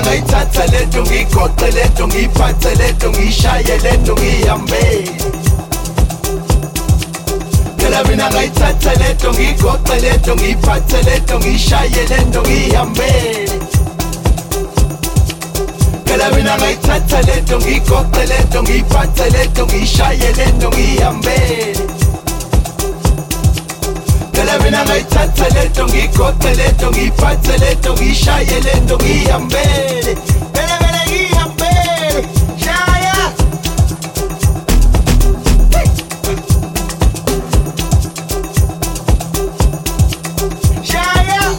ngayithatha lento ngigoqe lento ngiphathe lento ngishaye lento ngihambe phela mina ngayithatha lento ngigoqe lento ngiphathe lento ngishaye lento ngihambe phela mina ngayithatha lento ngigoqe lento ngiphathe lento ngishaye lento ngihambe phela mina ngayithatha lento ngigoqe lento ngiphathe lento ngishaye lento ngihambele phela mina ngihambele shaya shaya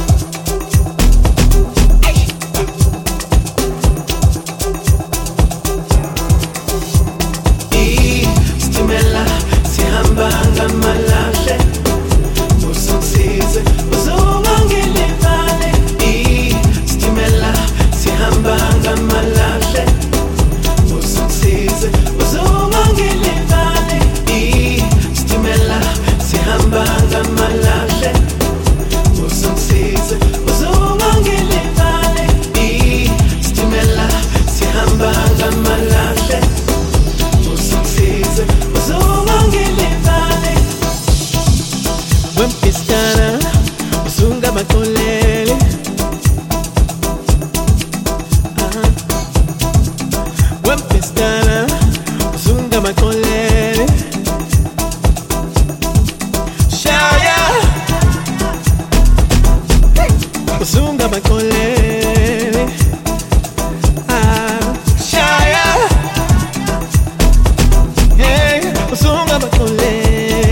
Stimela sihamba ngamalahle Wempistana, usunga makolele. Wempistana, usunga makolele. Shaya, usunga makolele. Shaya, hey, usunga makolele.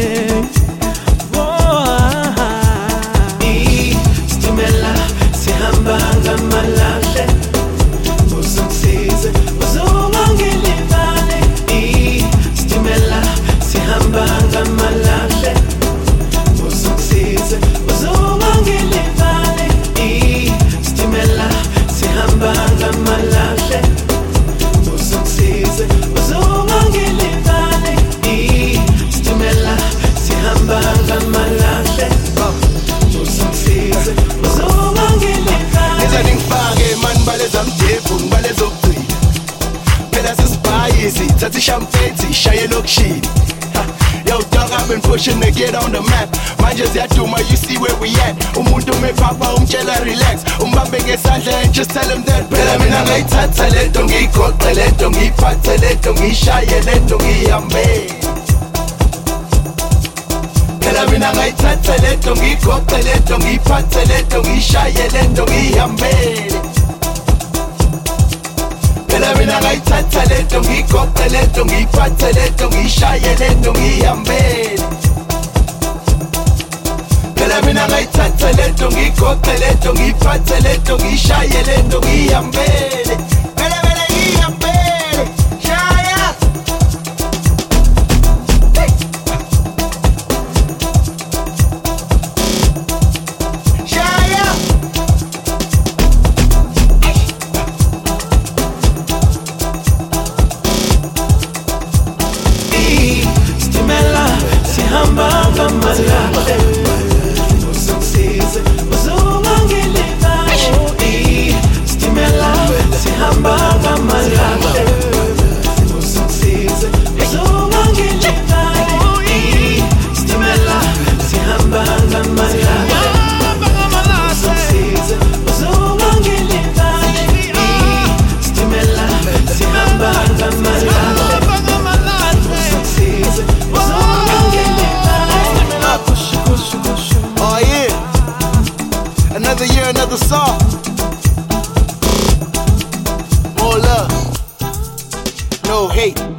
That's champagne, shy look shit. Yo, dog, I've been pushing to get on the map. Man, just that to my, you see where we at. Umuntu me papa, chela relax. Mbambe ngesandla and just tell him that. Phela mina ngayithatha lento ngigoqe lento ngiphathe lento ngishaye lento ngihambe. Phela mina ngayithatha lento ngigoqe lento ngiphathe lento ngishaye lento ngihambe. Phela mina ngayithatha lento ngigoqe lento ngiphathe lento ngishaye lento ngihambele phela mina ngayithatha lento ngigoqe lento ngiphathe lento ngishaye lento ngihambele phela mina ngihambele shaya shaya Sihamba ngamalahle ususize uzungangilibali Stimela sihamba ngamalahle ususize uzungangilibali Stimela sihamba ngamalahle ususize uzungangilibali Stimela sihamba ngamalahle ususize oh yeah, another year, another song. More love, no hate.